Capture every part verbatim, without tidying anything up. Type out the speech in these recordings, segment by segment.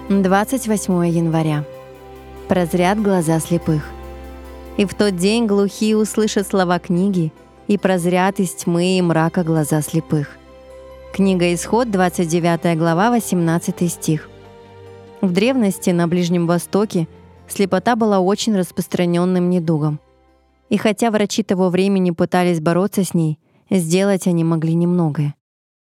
двадцать восьмое января. Прозрят глаза слепых. И в тот день глухие услышат слова книги, и прозрят из тьмы и мрака глаза слепых. Книга Исход, двадцать девятая глава, восемнадцатый стих. В древности на Ближнем Востоке слепота была очень распространенным недугом. И хотя врачи того времени пытались бороться с ней, сделать они могли немногое.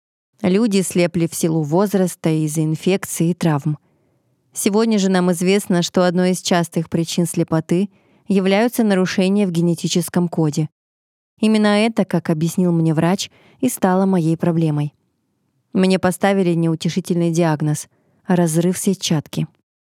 Люди слепли в силу возраста, из-за инфекций и травм. Сегодня же нам известно, что одной из частых причин слепоты являются нарушения в генетическом коде. Именно это, как объяснил мне врач, и стало моей проблемой. Мне поставили неутешительный диагноз — разрыв сетчатки.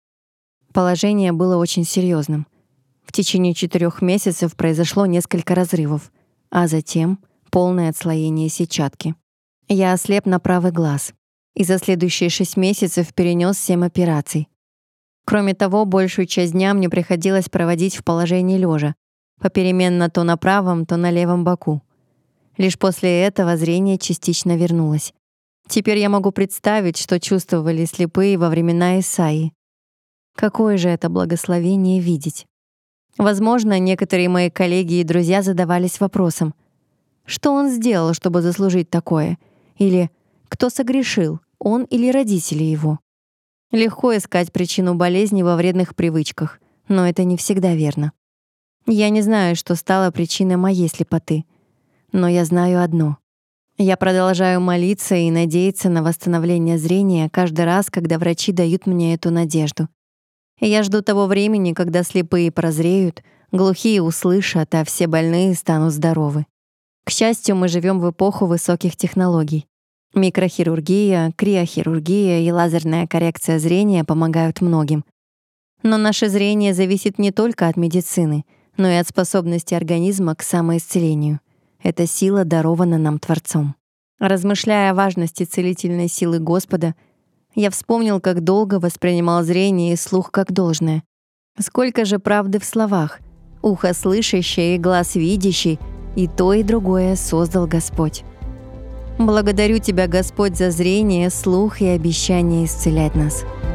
Положение было очень серьезным. В течение четырех месяцев произошло несколько разрывов, а затем полное отслоение сетчатки. Я ослеп на правый глаз и за следующие шесть месяцев перенес семь операций. Кроме того, большую часть дня мне приходилось проводить в положении лежа, попеременно то на правом, то на левом боку. Лишь после этого зрение частично вернулось. Теперь я могу представить, что чувствовали слепые во времена Исаии. Какое же это благословение видеть! Возможно, некоторые мои коллеги и друзья задавались вопросом: что он сделал, чтобы заслужить такое? Или кто согрешил, он или родители его? Легко искать причину болезни во вредных привычках, но это не всегда верно. Я не знаю, что стало причиной моей слепоты, но я знаю одно. Я продолжаю молиться и надеяться на восстановление зрения каждый раз, когда врачи дают мне эту надежду. И я жду того времени, когда слепые прозреют, глухие услышат, а все больные станут здоровы. К счастью, мы живем в эпоху высоких технологий. Микрохирургия, криохирургия и лазерная коррекция зрения помогают многим. Но наше зрение зависит не только от медицины, но и от способности организма к самоисцелению. Эта сила дарована нам Творцом. Размышляя о важности целительной силы Господа, я вспомнил, как долго воспринимал зрение и слух как должное. Сколько же правды в словах. Ухо слышащее и глаз видящий, и то, и другое создал Господь. Благодарю Тебя, Господь, за зрение, слух и обещание исцелять нас.